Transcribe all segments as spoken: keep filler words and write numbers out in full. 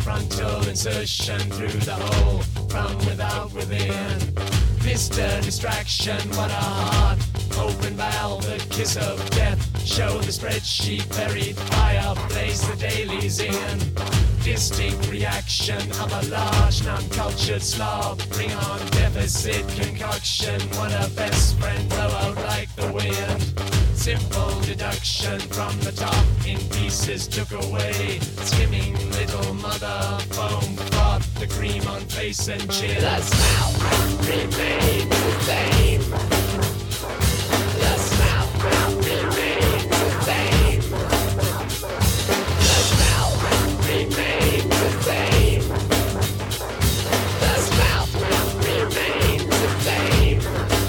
frontal insertion through the hole from without within. Mister Distraction, what a heart, open valve, the kiss of death. Show the spreadsheet buried fireplace the dailies in. Distinct reaction of a large non-cultured slob. Bring on deficit concoction. What a best friend, blow out like the wind. Simple deduction from the top in pieces took away. Skimming little mother foam froth, the cream on face and chin. The smell remains the same. The smell remains the same. The smell remains the same. The smell remains the same.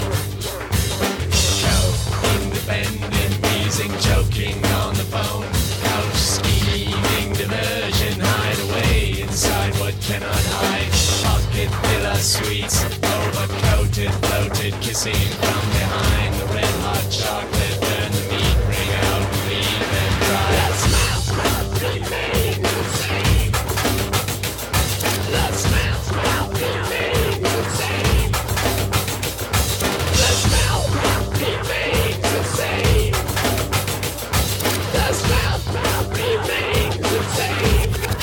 Co-independent, wheezing, choking on the phone. Couch scheming, diversion, hide away inside what cannot hide. Pocket villa suites, overcoated, bloated, kissing from behind. The red hot chocolate, burn the meat, bring out, leave and dry. The smell remains the same. The smell remains the same. The smell remains the same. The smell remains the same.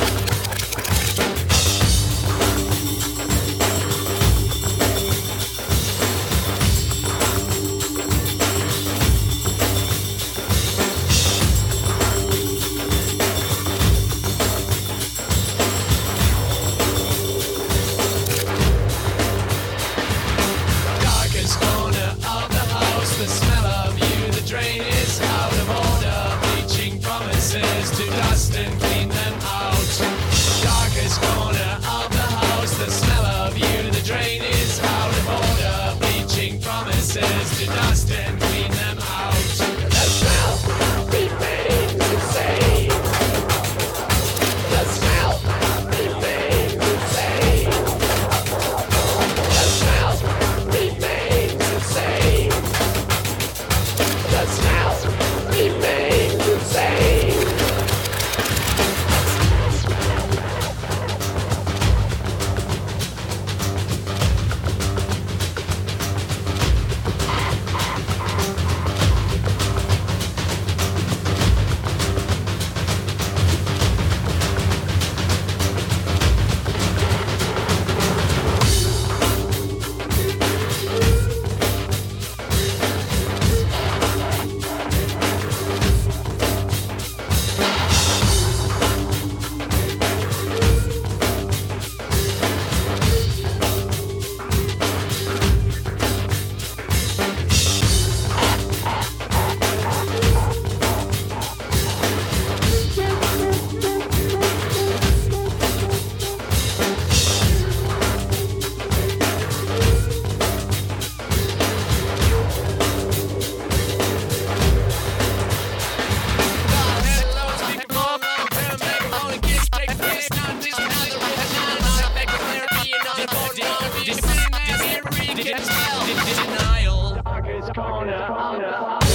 Darkest corner of the house, the smell of you, the drain is out of order. Bleaching promises to dust and clean them out. Darkest corner of the house, the smell of you, the drain is out of order. Bleaching promises to dust and clean them out. The smell remains the same. The smell remains the same. The smell remains the same. The smell remains the same. Denial. Darkest corner.